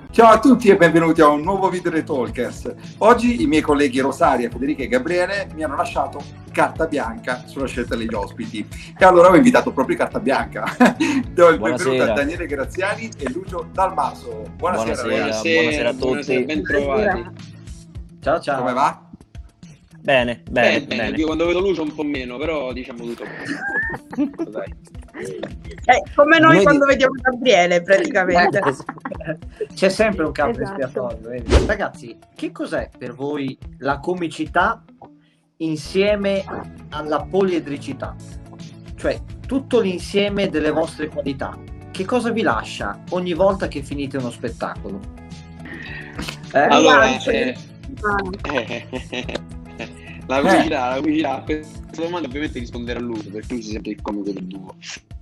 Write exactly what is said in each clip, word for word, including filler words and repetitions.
Ciao a tutti e benvenuti a un nuovo video dei Talkers. Oggi i miei colleghi Rosaria, Federica e Gabriele mi hanno lasciato carta bianca sulla scelta degli ospiti e allora ho invitato proprio carta bianca. Do il benvenuto a Daniele Graziani e Lucio Dalmaso. Buonasera, buonasera, ragazzi. buonasera a tutti. Buonasera, ben trovati. Ciao ciao. Come va? Bene, bene, eh, bene. Io quando vedo Lucio un po' meno, però diciamo tutto dai. Eh, come noi, noi quando di... vediamo Gabriele praticamente. C'è sempre un capo esatto. espiatorio. Ragazzi, che cos'è per voi la comicità insieme alla poliedricità? Cioè, tutto l'insieme delle vostre qualità. Che cosa vi lascia ogni volta che finite uno spettacolo? Eh? Allora, eh, eh, la comicità, eh. la comicità, a questa domanda ovviamente rispondere a lui, perché lui si sente il comico del duo.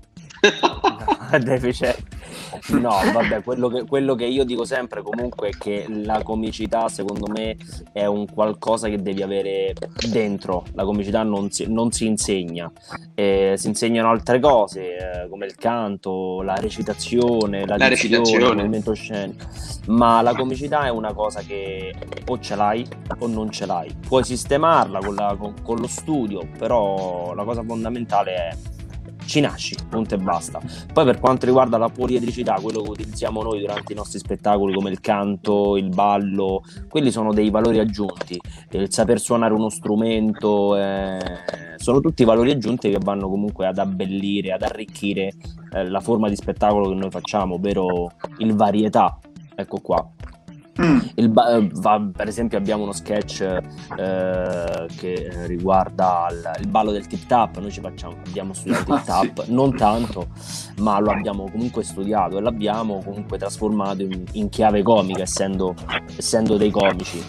No, vabbè, quello che, quello che io dico sempre comunque è che la comicità secondo me è un qualcosa che devi avere dentro. La comicità non si, non si insegna, eh, si insegnano altre cose eh, come il canto, la recitazione, la, la dizione, recitazione, il movimento scenico, ma la comicità è una cosa che o ce l'hai o non ce l'hai. Puoi sistemarla con, la, con, con lo studio, però la cosa fondamentale è ci nasci, punto e basta. Poi per quanto riguarda la poliedricità, quello che utilizziamo noi durante i nostri spettacoli come il canto, il ballo, quelli sono dei valori aggiunti. Il saper suonare uno strumento eh, sono tutti valori aggiunti che vanno comunque ad abbellire, ad arricchire eh, la forma di spettacolo che noi facciamo, ovvero il varietà. Ecco qua. Mm. Il ba- va, per esempio abbiamo uno sketch eh, che riguarda il, il ballo del tip tap. Noi ci facciamo, abbiamo studiato il tip tap, sì. Non tanto, ma lo abbiamo comunque studiato e l'abbiamo comunque trasformato in, in chiave comica, essendo, essendo dei comici.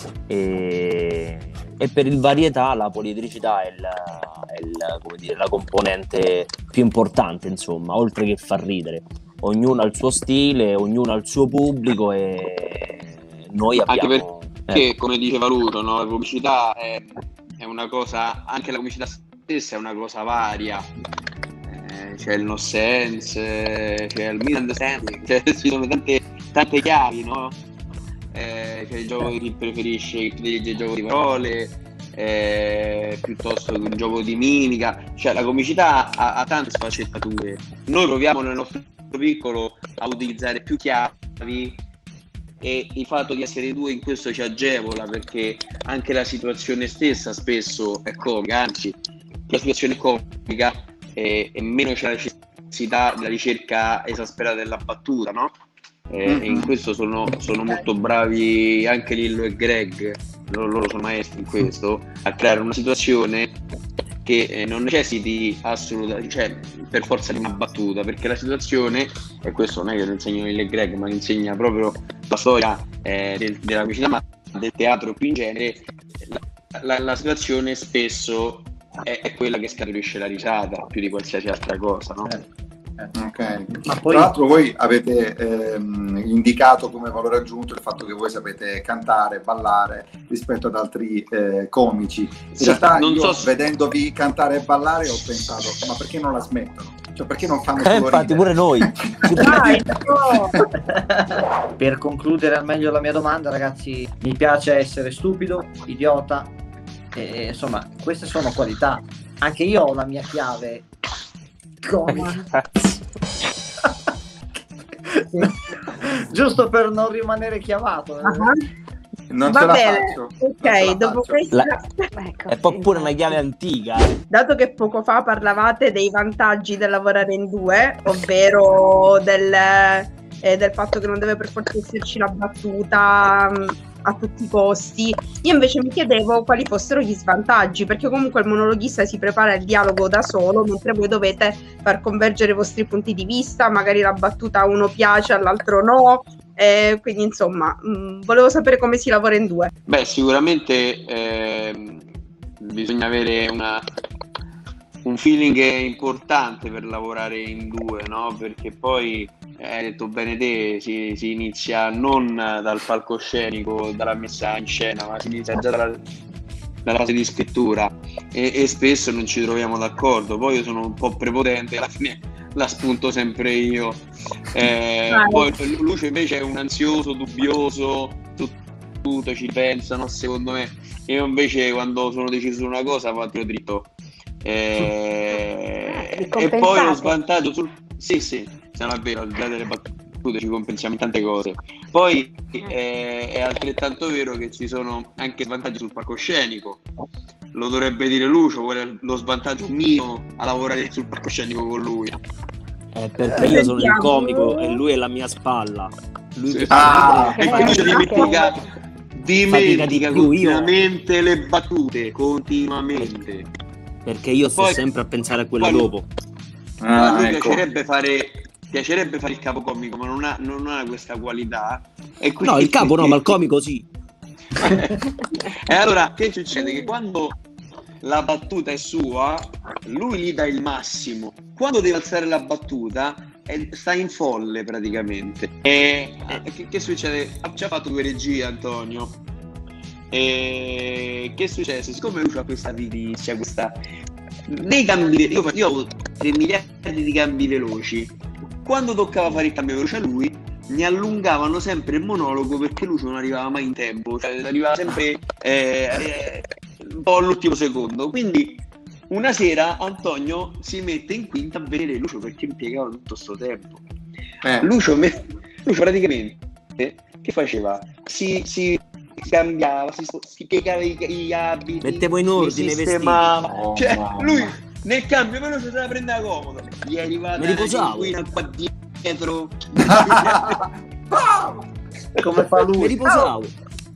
E, e per il varietà la poliedricità è, il, è il, come dire, la componente più importante, insomma, oltre che far ridere. Ognuno ha il suo stile, ognuno ha il suo pubblico e noi abbiamo... Anche perché, eh. come diceva Lucio, no? La comicità è, è una cosa, anche la comicità stessa è una cosa varia. Eh, c'è il no sense, c'è il misunderstanding, cioè, ci sono tante, tante chiavi, no? Eh, c'è il gioco di chi preferisce, chi predilige il gioco di parole, eh, piuttosto che un gioco di mimica. Cioè la comicità ha, ha tante sfaccettature. Noi proviamo nel nostro piccolo a utilizzare più chiavi e il fatto di essere due in questo ci agevola, perché anche la situazione stessa spesso è comica, anzi la situazione è comica e, e meno c'è la necessità della ricerca esasperata della battuta, no? E, mm-hmm. e in questo sono, sono molto bravi anche Lillo e Greg, loro, loro sono maestri in questo, a creare una situazione che eh, non necessiti assolutamente, cioè per forza di una battuta, perché la situazione, e questo non è che lo insegnano il Greg, ma insegna proprio la storia eh, del, della comicità, ma del teatro più in genere, la, la, la situazione spesso è, è quella che scaturisce la risata più di qualsiasi altra cosa, no? Eh. Ok, ma poi... tra l'altro voi avete ehm, indicato come valore aggiunto il fatto che voi sapete cantare, ballare rispetto ad altri eh, comici. In sì, realtà non io so... vedendovi cantare e ballare ho pensato, ma perché non la smettono? Cioè perché non fanno eh, infatti pure noi. Dai, no. Per concludere al meglio la mia domanda, ragazzi, mi piace essere stupido, idiota e, insomma queste sono qualità. Anche io ho la mia chiave giusto per non rimanere chiamato. Uh-huh. Non Va ce la bene, faccio. ok, dopo questa la... ecco, è pure una chiave antica. Dato che poco fa parlavate dei vantaggi del lavorare in due, ovvero del, eh, del fatto che non deve per forza esserci la battuta mh, a tutti i costi, io invece mi chiedevo quali fossero gli svantaggi, perché comunque il monologhista si prepara il dialogo da solo, mentre voi dovete far convergere i vostri punti di vista, magari la battuta a uno piace, all'altro no, eh, quindi insomma mh, volevo sapere come si lavora in due. Beh, sicuramente eh, bisogna avere una, un feeling importante per lavorare in due, no? Perché poi hai detto bene te, si, si inizia non dal palcoscenico, dalla messa in scena, ma si inizia già dalla, dalla fase di scrittura e, e spesso non ci troviamo d'accordo. Poi io sono un po' prepotente, alla fine la spunto sempre io. Eh, poi Lucio invece è un ansioso, dubbioso, tutto ci pensano, secondo me. Io invece quando sono deciso su una cosa vado dritto. Eh, e poi lo svantaggio sul... Sì, sì, non è vero, al di là delle battute ci compensiamo in tante cose. Poi eh, è altrettanto vero che ci sono anche svantaggi sul palcoscenico. Lo dovrebbe dire Lucio, qual è lo svantaggio mio a lavorare sul palcoscenico con lui. Eh, perché io sono il comico e lui è la mia spalla. Lui sì. che ah, e quindi ci dimentica, dimentica continuamente le battute, continuamente. Perché io sto poi, sempre a pensare a quello dopo. Ah, a lui ecco. piacerebbe fare piacerebbe fare il capo comico, ma non ha, non ha questa qualità. E no, il capo no, ma il comico sì. E allora che succede? Che quando la battuta è sua, lui gli dà il massimo. Quando deve alzare la battuta, è, sta in folle praticamente. E, e che, che succede? Ha già fatto due regie, Antonio. E che è successo? Siccome lui ha questa virizia, questa dei cambi, io, io avevo tre miliardi di cambi veloci. Quando toccava fare il cambio veloce a lui, mi allungavano sempre il monologo perché lui non arrivava mai in tempo, cioè arrivava sempre eh, eh, un po' all'ultimo secondo. Quindi una sera Antonio si mette in quinta a vedere Lucio perché impiegava tutto sto tempo. Eh. Lucio, me, Lucio praticamente che faceva? Si, si cambiava, si, si piegava i, gli abiti, mettevo in ordine i vestiti. Oh, cioè mamma. Lui nel cambio veloce se la prendeva comodo. Gli è arrivata mi riposavo qua dietro. Come fa lui? Mi riposavo.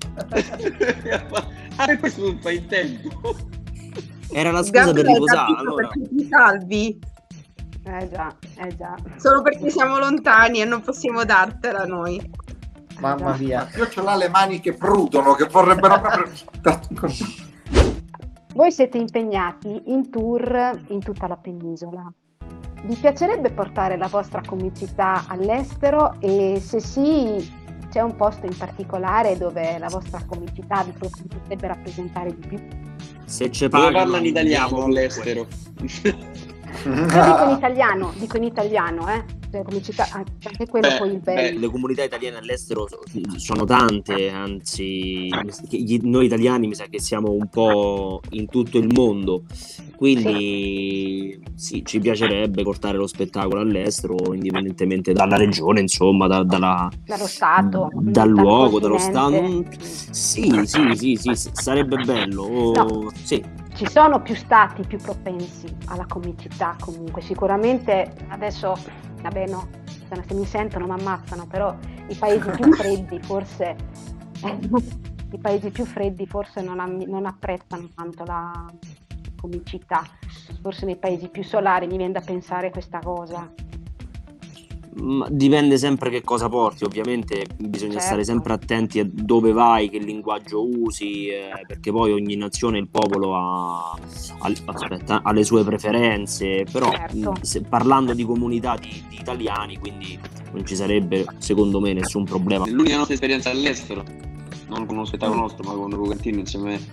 Ah, per questo non fai in tempo. Era la scusa per riposare. Allora. Perché ti salvi. Eh già, eh già. Solo perché siamo lontani e non possiamo dartela noi. Mamma mia. Io ce l'ho le mani che prudono, che vorrebbero proprio... Voi siete impegnati in tour in tutta la penisola. Vi piacerebbe portare la vostra comicità all'estero e se sì, c'è un posto in particolare dove la vostra comicità vi potrebbe rappresentare di più? Se c'è dove parlano italiano all'estero? Io dico in italiano, dico in italiano, eh. Cioè, comicità, anche quello beh, poi il bello. Le comunità italiane all'estero sono tante, anzi noi italiani mi sa che siamo un po' in tutto il mondo, quindi sì, sì ci piacerebbe portare lo spettacolo all'estero indipendentemente dalla regione, insomma, da, dalla, dallo stato, dal luogo, dallo stato. Sì, sì, sì, sì, sarebbe bello. No. Sì. Ci sono più stati più propensi alla comicità comunque, sicuramente adesso, vabbè no, se mi sentono mi ammazzano, però i paesi più freddi forse, i paesi più freddi forse non, am- non apprezzano tanto la comicità, forse nei paesi più solari mi viene da pensare questa cosa. Dipende sempre che cosa porti, ovviamente bisogna certo. stare sempre attenti a dove vai, che linguaggio usi, eh, perché poi ogni nazione, il popolo ha, ha, aspetta, ha le sue preferenze, però certo. se, parlando di comunità di, di italiani, quindi non ci sarebbe secondo me nessun problema. L'unica nostra esperienza all'estero, non con uno spettacolo nostro ma con Rugantino insieme a me,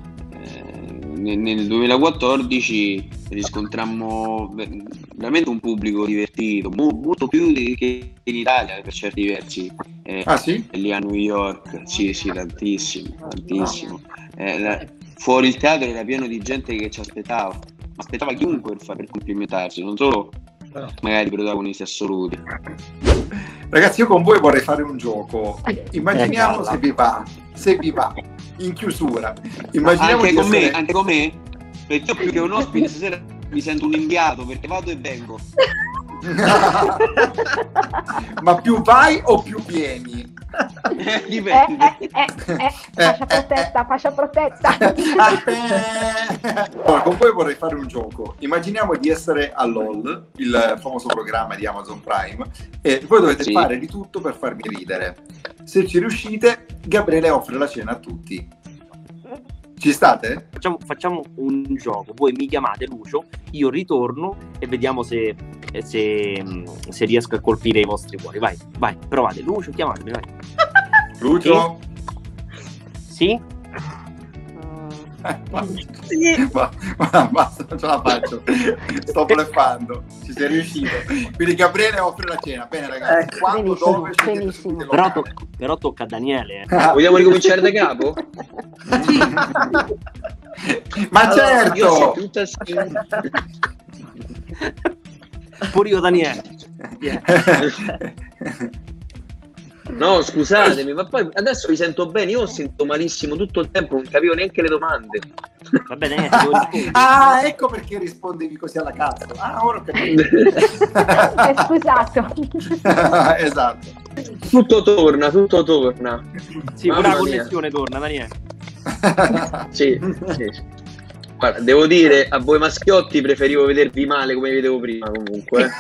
nel duemilaquattordici riscontrammo veramente un pubblico divertito, molto più che in Italia per certi versi. Eh, ah sì? Lì a New York, sì sì, tantissimo, tantissimo. Eh, la, fuori il teatro era pieno di gente che ci aspettava, aspettava chiunque per, per complimentarsi, non solo magari i protagonisti assoluti. Ragazzi, io con voi vorrei fare un gioco. Immaginiamo se vi va, se vi va, in chiusura. Immaginiamo anche con essere... me, anche con me, perché io più che un ospite stasera mi sento un inviato perché vado e vengo. Ma più vai o più vieni? Eh, dipende. Eh, eh, eh, eh, fascia protetta, fascia protetta. Allora, con voi vorrei fare un gioco. Immaginiamo di essere all'O L, il famoso programma di Amazon Prime, e voi dovete sì. fare di tutto per farmi ridere. Se ci riuscite, Gabriele offre la cena a tutti. Ci state? Facciamo, facciamo un gioco. Voi mi chiamate Lucio, io ritorno e vediamo se, se, se riesco a colpire i vostri cuori. Vai, vai, provate. Lucio, chiamatemi, vai. Lucio? Sì? Eh, Sì. Ma, ma basta, non ce la faccio. Sto bluffando. Ci sei riuscito. Quindi Gabriele offre la cena. Bene, ragazzi. Eh, Quando, benissimo, dove benissimo. Però, to- però tocca a Daniele. Eh. Ah, vogliamo ricominciare da capo? Ma allora, certo! Io so tutta... Pure io, Daniele. Yeah. No, scusatemi, ma poi adesso vi sento bene, io ho sentito malissimo tutto il tempo, non capivo neanche le domande. Va bene, Daniele, ti devo rispondere. Ah, ecco perché rispondevi così alla cazzo. Ah, ora ho capito. È scusato. Esatto. Tutto torna, tutto torna. Sì, pure la connessione torna, Daniele. Sì, sì. Guarda, devo dire, a voi maschiotti preferivo vedervi male come vedevo prima, comunque.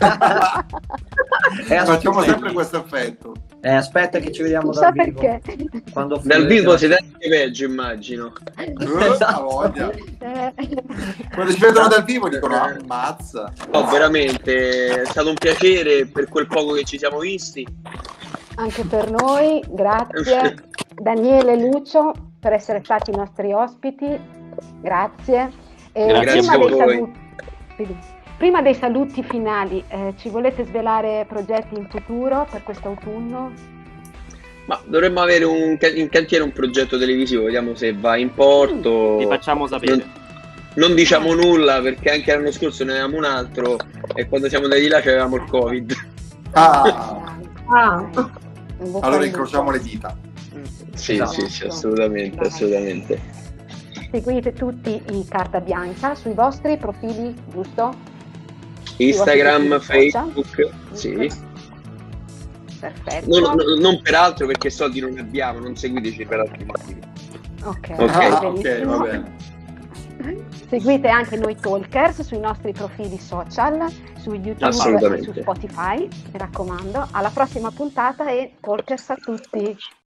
Eh, facciamo sempre questo effetto. Eh, aspetta che ci vediamo Chissà dal vivo. perché. Quando Dal vivo siete anche peggio, immagino. Uh, voglia. Eh. Quando ci vedono dal vivo dicono ammazza. No, veramente, è stato un piacere per quel poco che ci siamo visti. Anche per noi, grazie Daniele e Lucio per essere stati i nostri ospiti. Grazie. E Grazie prima, a dei voi. saluti, prima dei saluti finali, eh, ci volete svelare progetti in futuro per quest'autunno? Ma dovremmo avere un, in cantiere un progetto televisivo, vediamo se va in porto. Ti facciamo sapere. Non, non diciamo nulla perché anche l'anno scorso ne avevamo un altro e quando siamo andati là c'avevamo il Covid. Ah, Ah, allora incrociamo le dita. Sì, Esatto. sì, sì, assolutamente, Dai. assolutamente. Seguite tutti i Carta Bianca sui vostri profili, giusto? Instagram, Sui vostri profili Facebook, sì. Perfetto. Non, non, non per altro perché soldi non ne abbiamo, non seguiteci per altri motivi. Ok, Ok. Ah, ok, benissimo. va bene. Seguite anche noi Talkers sui nostri profili social, su YouTube e su Assolutamente. Spotify, mi raccomando. Alla prossima puntata e Talkers a tutti.